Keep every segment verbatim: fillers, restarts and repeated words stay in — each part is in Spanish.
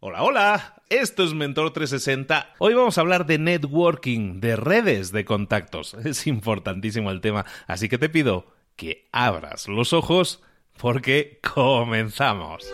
Hola, hola, esto es Mentor trescientos sesenta. Hoy vamos a hablar de networking, de redes de contactos. Es importantísimo el tema, así que te pido que abras los ojos porque comenzamos.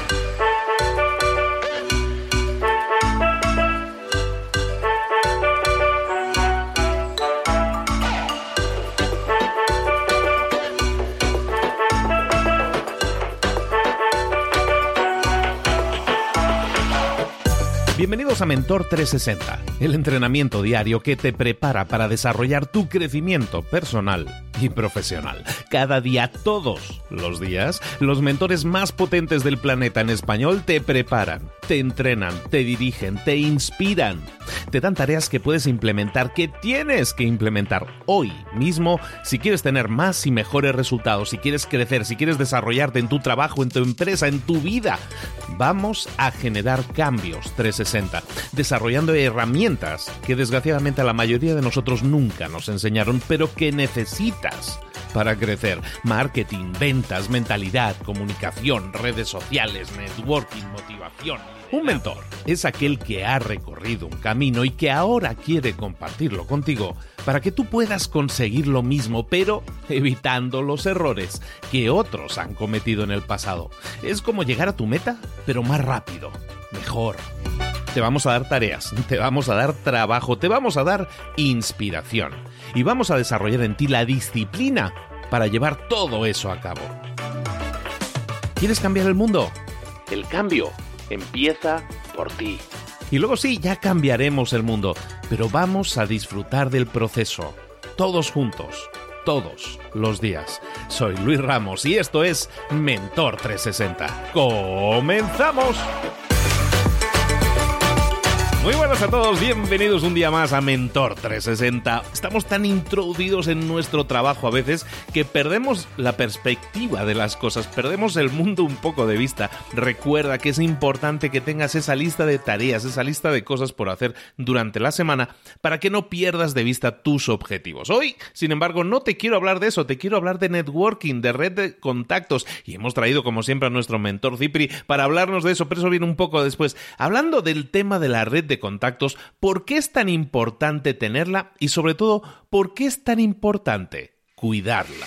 Bienvenidos a Mentor trescientos sesenta, el entrenamiento diario que te prepara para desarrollar tu crecimiento personal y profesional. Cada día, todos los días, los mentores más potentes del planeta en español te preparan, te entrenan, te dirigen, te inspiran, te dan tareas que puedes implementar, que tienes que implementar hoy mismo si quieres tener más y mejores resultados, si quieres crecer, si quieres desarrollarte en tu trabajo, en tu empresa, en tu vida. Vamos a generar cambios trescientos sesenta, desarrollando herramientas que desgraciadamente a la mayoría de nosotros nunca nos enseñaron, pero que necesitas para crecer. Marketing, ventas, mentalidad, comunicación, redes sociales, networking, motivación. Un mentor es aquel que ha recorrido un camino y que ahora quiere compartirlo contigo para que tú puedas conseguir lo mismo, pero evitando los errores que otros han cometido en el pasado. Es como llegar a tu meta, pero más rápido, mejor. Te vamos a dar tareas, te vamos a dar trabajo, te vamos a dar inspiración y vamos a desarrollar en ti la disciplina para llevar todo eso a cabo. ¿Quieres cambiar el mundo? El cambio empieza por ti. Y luego sí, ya cambiaremos el mundo, pero vamos a disfrutar del proceso, todos juntos, todos los días. Soy Luis Ramos y esto es Mentor trescientos sesenta. ¡Comenzamos! Muy buenas a todos, bienvenidos un día más a Mentor trescientos sesenta. Estamos tan introducidos en nuestro trabajo a veces que perdemos la perspectiva de las cosas, perdemos el mundo un poco de vista. Recuerda que es importante que tengas esa lista de tareas, esa lista de cosas por hacer durante la semana para que no pierdas de vista tus objetivos. Hoy, sin embargo, no te quiero hablar de eso, te quiero hablar de networking, de red de contactos y hemos traído como siempre a nuestro mentor Cipri para hablarnos de eso, pero eso viene un poco después. Hablando del tema de la red de contactos, ¿por qué es tan importante tenerla? Y sobre todo, ¿por qué es tan importante cuidarla?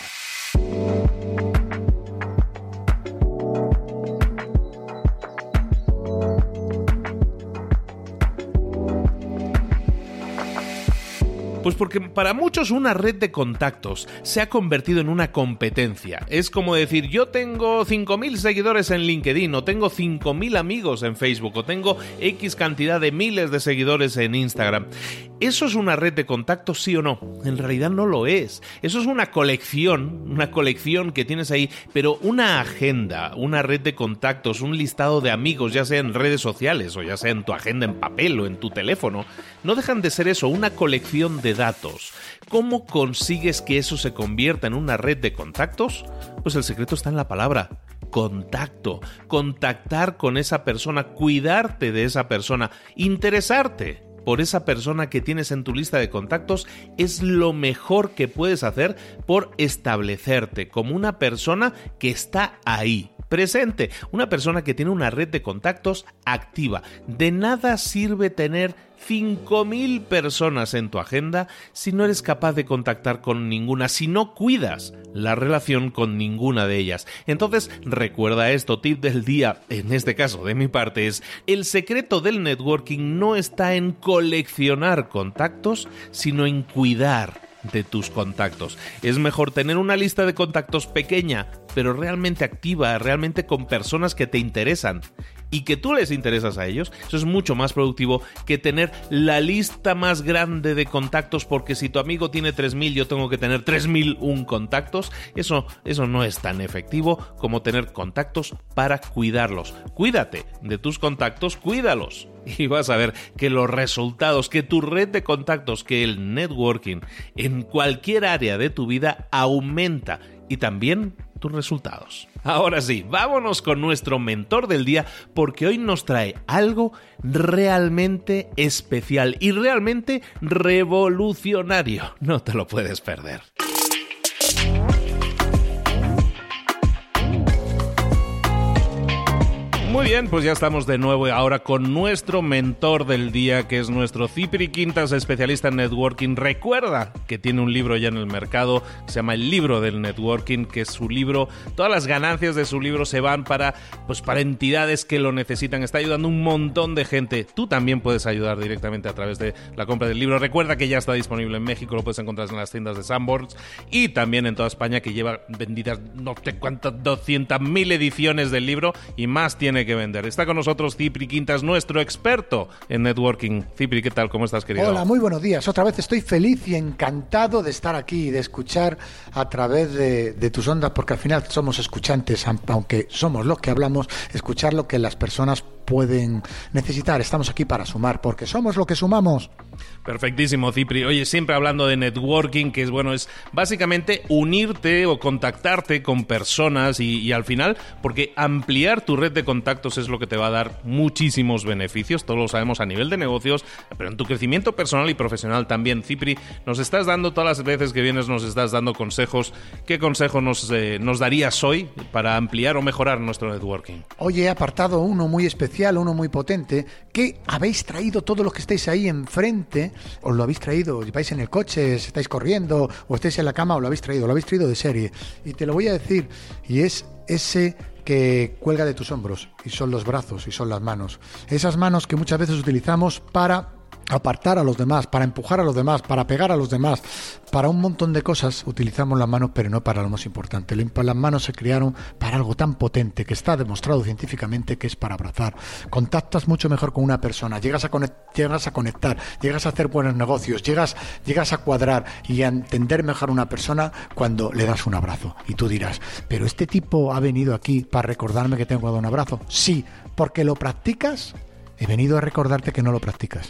Pues porque para muchos una red de contactos se ha convertido en una competencia. Es como decir, yo tengo cinco mil seguidores en LinkedIn, o tengo cinco mil amigos en Facebook, o tengo X cantidad de miles de seguidores en Instagram. ¿Eso es una red de contactos, sí o no? En realidad no lo es. Eso es una colección, una colección que tienes ahí, pero una agenda, una red de contactos, un listado de amigos, ya sea en redes sociales, o ya sea en tu agenda en papel o en tu teléfono, no dejan de ser eso, una colección de datos. ¿Cómo consigues que eso se convierta en una red de contactos? Pues el secreto está en la palabra contacto. Contactar con esa persona, cuidarte de esa persona, interesarte por esa persona que tienes en tu lista de contactos es lo mejor que puedes hacer por establecerte como una persona que está ahí, presente, una persona que tiene una red de contactos activa. De nada sirve tener cinco mil personas en tu agenda si no eres capaz de contactar con ninguna, si no cuidas la relación con ninguna de ellas. Entonces, recuerda esto, tip del día, en este caso de mi parte, es el secreto del networking no está en coleccionar contactos, sino en cuidar de tus contactos. Es mejor tener una lista de contactos pequeña, pero realmente activa, realmente con personas que te interesan y que tú les interesas a ellos. Eso es mucho más productivo que tener la lista más grande de contactos, porque si tu amigo tiene tres mil, yo tengo que tener tres mil uno contactos. Eso, eso no es tan efectivo como tener contactos para cuidarlos. Cuídate de tus contactos, cuídalos. Y vas a ver que los resultados, que tu red de contactos, que el networking en cualquier área de tu vida aumenta y también tus resultados. Ahora sí, vámonos con nuestro mentor del día, porque hoy nos trae algo realmente especial y realmente revolucionario. No te lo puedes perder. Muy bien, pues ya estamos de nuevo ahora con nuestro mentor del día, que es nuestro Cipri Quintas, especialista en networking. Recuerda que tiene un libro ya en el mercado, que se llama El Libro del Networking, que es su libro. Todas las ganancias de su libro se van para, pues, para entidades que lo necesitan. Está ayudando a un montón de gente. Tú también puedes ayudar directamente a través de la compra del libro. Recuerda que ya está disponible en México, lo puedes encontrar en las tiendas de Sanborns y también en toda España, que lleva vendidas no sé cuántas, doscientas mil ediciones del libro y más tiene que vender. Está con nosotros Cipri Quintas, nuestro experto en networking. Cipri, ¿qué tal? ¿Cómo estás, querido? Hola, muy buenos días. Otra vez estoy feliz y encantado de estar aquí y de escuchar a través de, de tus ondas, porque al final somos escuchantes, aunque somos los que hablamos, escuchar lo que las personas pueden necesitar. Estamos aquí para sumar, porque somos lo que sumamos. Perfectísimo, Cipri. Oye, siempre hablando de networking, que es bueno, es básicamente unirte o contactarte con personas y, y al final, porque ampliar tu red de contactos es lo que te va a dar muchísimos beneficios, todos lo sabemos a nivel de negocios, pero en tu crecimiento personal y profesional también. Cipri, nos estás dando, todas las veces que vienes nos estás dando consejos. ¿Qué consejo nos, eh, nos darías hoy para ampliar o mejorar nuestro networking? Oye, he apartado uno muy especial, uno muy potente, que habéis traído todos los que estáis ahí enfrente. Os lo habéis traído, vais en el coche, estáis corriendo o estáis en la cama, os lo habéis traído, lo habéis traído de serie. Y te lo voy a decir, y es ese que cuelga de tus hombros, y son los brazos y son las manos. Esas manos que muchas veces utilizamos para apartar a los demás, para empujar a los demás, para pegar a los demás, para un montón de cosas utilizamos las manos, pero no para lo más importante. Las manos se crearon para algo tan potente que está demostrado científicamente, que es para abrazar. Contactas mucho mejor con una persona, llegas a, conect- llegas a conectar, llegas a hacer buenos negocios, llegas, llegas a cuadrar y a entender mejor a una persona cuando le das un abrazo. Y tú dirás, pero este tipo ha venido aquí para recordarme que tengo que dar un abrazo. Sí, porque lo practicas. He venido a recordarte que no lo practicas.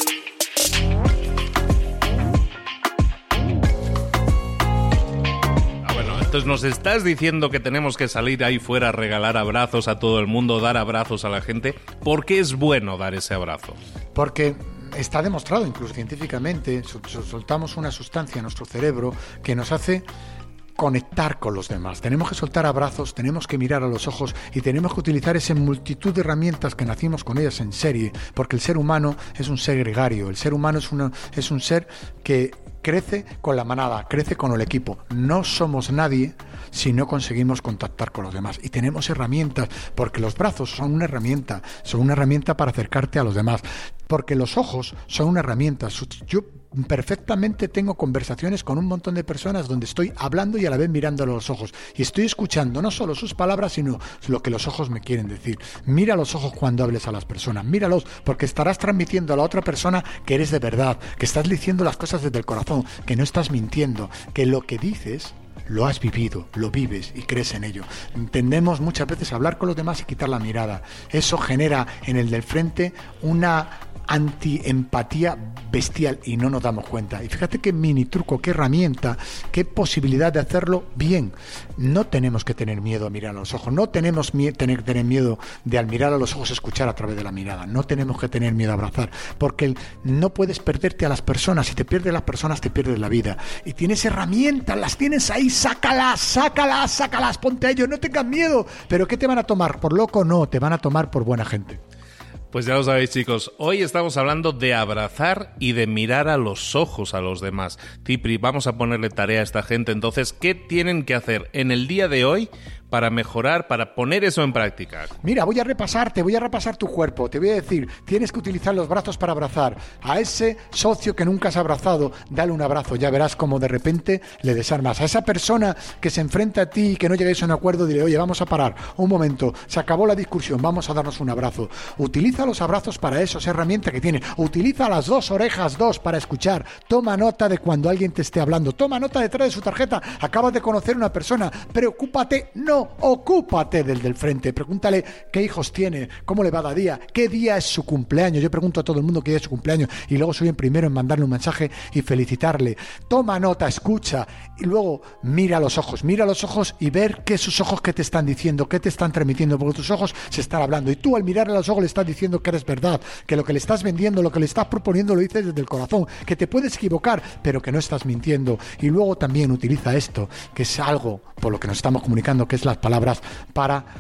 Entonces nos estás diciendo que tenemos que salir ahí fuera a regalar abrazos a todo el mundo, dar abrazos a la gente. ¿Por qué es bueno dar ese abrazo? Porque está demostrado, incluso científicamente, soltamos una sustancia en nuestro cerebro que nos hace conectar con los demás. Tenemos que soltar abrazos, tenemos que mirar a los ojos y tenemos que utilizar esa multitud de herramientas que nacimos con ellas en serie, porque el ser humano es un ser gregario, el ser humano es, una, es un ser que crece con la manada, crece con el equipo. No somos nadie si no conseguimos contactar con los demás. Y tenemos herramientas, porque los brazos son una herramienta, son una herramienta para acercarte a los demás, porque los ojos son una herramienta. Yo perfectamente tengo conversaciones con un montón de personas donde estoy hablando y a la vez mirando a los ojos y estoy escuchando no solo sus palabras, sino lo que los ojos me quieren decir. Mira los ojos cuando hables a las personas, míralos, porque estarás transmitiendo a la otra persona que eres de verdad, que estás diciendo las cosas desde el corazón, que no estás mintiendo, que lo que dices lo has vivido, lo vives y crees en ello. Tendemos muchas veces a hablar con los demás y quitar la mirada. Eso genera en el del frente una antiempatía bestial y no nos damos cuenta. Y fíjate qué mini truco, qué herramienta, qué posibilidad de hacerlo bien. No tenemos que tener miedo a mirar a los ojos, no tenemos mie- tener, tener miedo de al mirar a los ojos escuchar a través de la mirada, no tenemos que tener miedo a abrazar, porque no puedes perderte a las personas. Si te pierdes las personas, te pierdes la vida. Y tienes herramientas, las tienes ahí, sácalas, sácalas, sácalas, ponte a ellos, no tengas miedo. ¿Pero qué te van a tomar? ¿Por loco? No, te van a tomar por buena gente. Pues ya lo sabéis, chicos, hoy estamos hablando de abrazar y de mirar a los ojos a los demás. Cipri, vamos a ponerle tarea a esta gente. Entonces, ¿qué tienen que hacer en el día de hoy para mejorar, para poner eso en práctica? Mira, voy a repasar, te voy a repasar tu cuerpo. Te voy a decir, tienes que utilizar los brazos para abrazar. A ese socio que nunca has abrazado, dale un abrazo. Ya verás cómo de repente le desarmas. A esa persona que se enfrenta a ti y que no llegáis a un acuerdo, dile, oye, vamos a parar. Un momento, se acabó la discusión, vamos a darnos un abrazo. Utiliza los abrazos para eso, esa herramienta que tienes. Utiliza las dos orejas, dos, para escuchar. Toma nota de cuando alguien te esté hablando. Toma nota detrás de su tarjeta. Acabas de conocer a una persona. Preocúpate, no, ocúpate del del frente. Pregúntale qué hijos tiene, cómo le va cada día, qué día es su cumpleaños. Yo pregunto a todo el mundo qué día es su cumpleaños y luego soy el primero en mandarle un mensaje y felicitarle. Toma nota, escucha y luego mira a los ojos. Mira a los ojos y ver qué sus ojos qué te están diciendo, qué te están transmitiendo, porque tus ojos se están hablando y tú al mirar a los ojos le estás diciendo que eres verdad, que lo que le estás vendiendo, lo que le estás proponiendo lo dices desde el corazón, que te puedes equivocar, pero que no estás mintiendo. Y luego también utiliza esto, que es algo por lo que nos estamos comunicando, que es las palabras, para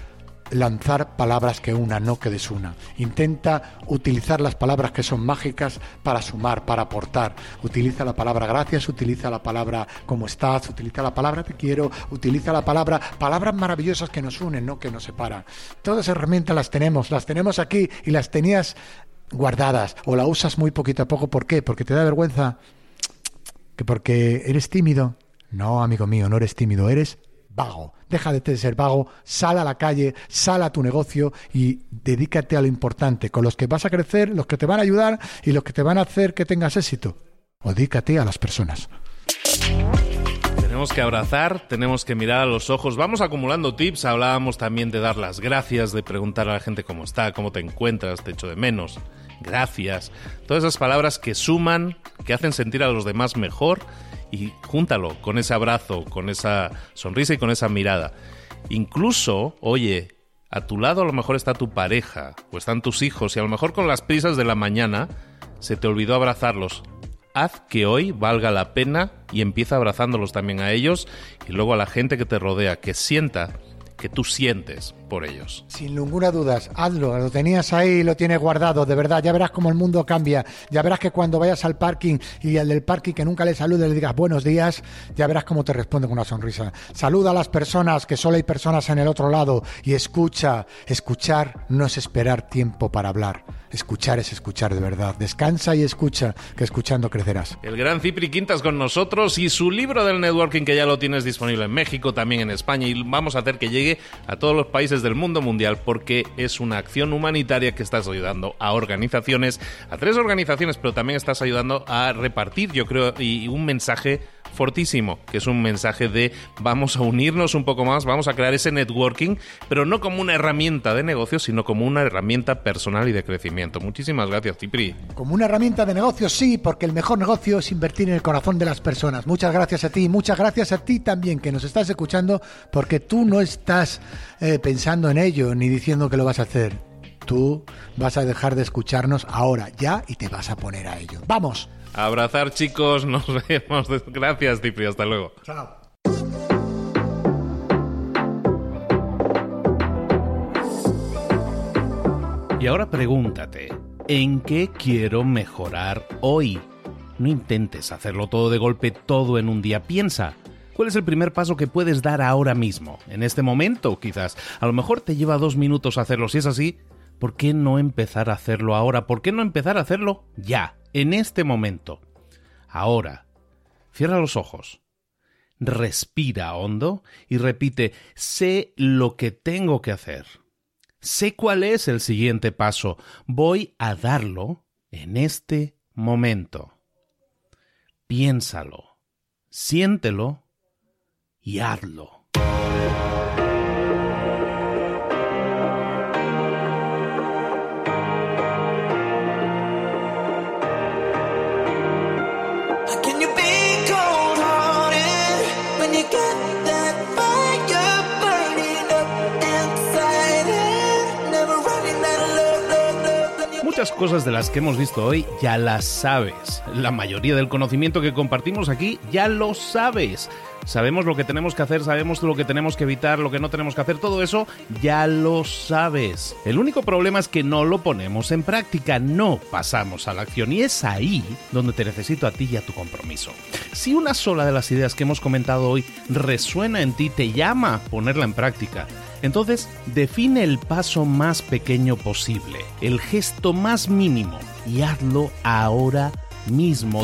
lanzar palabras que unan, no que desuna. Intenta utilizar las palabras que son mágicas para sumar, para aportar. Utiliza la palabra gracias, utiliza la palabra cómo estás, utiliza la palabra te quiero, utiliza la palabra, palabras maravillosas que nos unen, no que nos separan. Todas esas herramientas las tenemos, las tenemos aquí y las tenías guardadas o la usas muy poquito a poco. ¿Por qué? ¿Porque te da vergüenza? ¿Que porque eres tímido? No, amigo mío, no eres tímido, eres vago. Deja de ser vago, sal a la calle, sal a tu negocio y dedícate a lo importante, con los que vas a crecer, los que te van a ayudar y los que te van a hacer que tengas éxito. O dedícate a las personas. Tenemos que abrazar, tenemos que mirar a los ojos. Vamos acumulando tips. Hablábamos también de dar las gracias, de preguntar a la gente cómo está, cómo te encuentras, te echo de menos. Gracias. Todas esas palabras que suman, que hacen sentir a los demás mejor. Y júntalo con ese abrazo, con esa sonrisa y con esa mirada. Incluso, oye, a tu lado a lo mejor está tu pareja o están tus hijos y a lo mejor con las prisas de la mañana se te olvidó abrazarlos. Haz que hoy valga la pena y empieza abrazándolos también a ellos y luego a la gente que te rodea, que sienta que tú sientes por ellos. Sin ninguna duda, hazlo, lo tenías ahí, lo tienes guardado, de verdad, ya verás cómo el mundo cambia, ya verás que cuando vayas al parking y al del parking que nunca le saludes, le digas buenos días, ya verás cómo te responde con una sonrisa. Saluda a las personas, que solo hay personas en el otro lado, y escucha. Escuchar no es esperar tiempo para hablar, escuchar es escuchar de verdad. Descansa y escucha, que escuchando crecerás. El gran Cipri Quintas con nosotros y su libro del networking, que ya lo tienes disponible en México, también en España, y vamos a hacer que llegue a todos los países del mundo mundial porque es una acción humanitaria que estás ayudando a organizaciones, a tres organizaciones, pero también estás ayudando a repartir, yo creo, y un mensaje fortísimo, que es un mensaje de vamos a unirnos un poco más, vamos a crear ese networking, pero no como una herramienta de negocio, sino como una herramienta personal y de crecimiento. Muchísimas gracias, Cipri. Como una herramienta de negocio, sí, porque el mejor negocio es invertir en el corazón de las personas. Muchas gracias a ti, muchas gracias a ti también que nos estás escuchando, porque tú no estás eh, pensando en ello ni diciendo que lo vas a hacer. Tú vas a dejar de escucharnos ahora, ya, y te vas a poner a ello. ¡Vamos! Abrazar, chicos, nos vemos. Gracias, Cipri, hasta luego. Chao. Y ahora pregúntate, ¿en qué quiero mejorar hoy? No intentes hacerlo todo de golpe, todo en un día. Piensa, ¿cuál es el primer paso que puedes dar ahora mismo? En este momento, quizás. A lo mejor te lleva dos minutos hacerlo. Si es así, ¿por qué no empezar a hacerlo ahora? ¿Por qué no empezar a hacerlo ya? En este momento. Ahora. Cierra los ojos. Respira hondo y repite, sé lo que tengo que hacer. Sé cuál es el siguiente paso. Voy a darlo en este momento. Piénsalo, siéntelo y hazlo. Muchas cosas de las que hemos visto hoy ya las sabes. La mayoría del conocimiento que compartimos aquí ya lo sabes. Sabemos lo que tenemos que hacer, sabemos lo que tenemos que evitar, lo que no tenemos que hacer, todo eso ya lo sabes. El único problema es que no lo ponemos en práctica, no pasamos a la acción, y es ahí donde te necesito a ti y a tu compromiso. Si una sola de las ideas que hemos comentado hoy resuena en ti, te llama a ponerla en práctica, entonces define el paso más pequeño posible, el gesto más mínimo, y hazlo ahora mismo.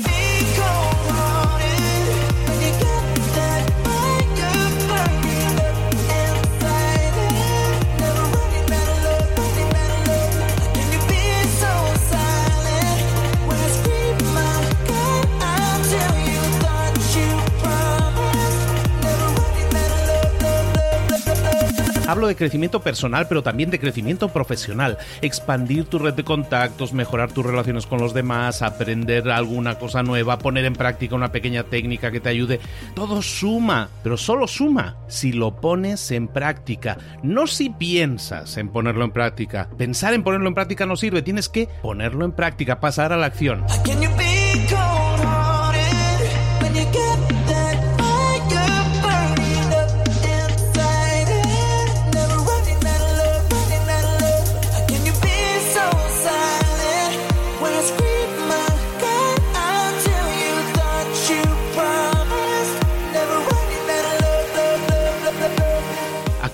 Hablo de crecimiento personal, pero también de crecimiento profesional. Expandir tu red de contactos, mejorar tus relaciones con los demás, aprender alguna cosa nueva, poner en práctica una pequeña técnica que te ayude. Todo suma, pero solo suma si lo pones en práctica. No si piensas en ponerlo en práctica. Pensar en ponerlo en práctica no sirve. Tienes que ponerlo en práctica, pasar a la acción.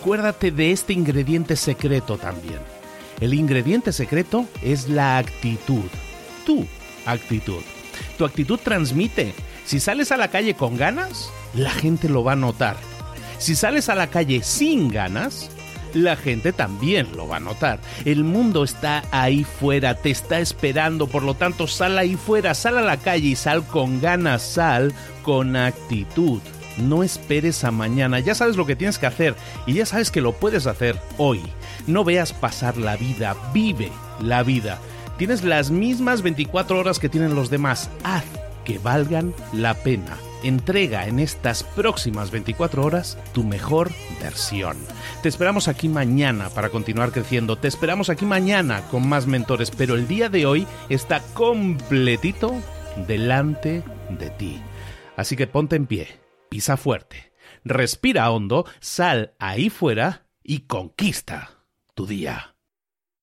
acuérdate de este ingrediente secreto también. El ingrediente secreto es la actitud. Tu actitud. Tu actitud transmite. Si sales a la calle con ganas, la gente lo va a notar. Si sales a la calle sin ganas, la gente también lo va a notar. El mundo está ahí fuera, te está esperando, por lo tanto sal ahí fuera, sal a la calle y sal con ganas, sal con actitud. No esperes a mañana, ya sabes lo que tienes que hacer y ya sabes que lo puedes hacer hoy. No veas pasar la vida, vive la vida. Tienes las mismas veinticuatro horas que tienen los demás, haz que valgan la pena. Entrega en estas próximas veinticuatro horas tu mejor versión. Te esperamos aquí mañana para continuar creciendo. Te esperamos aquí mañana con más mentores, pero el día de hoy está completito delante de ti. Así que ponte en pie, pisa fuerte, respira hondo, sal ahí fuera y conquista tu día.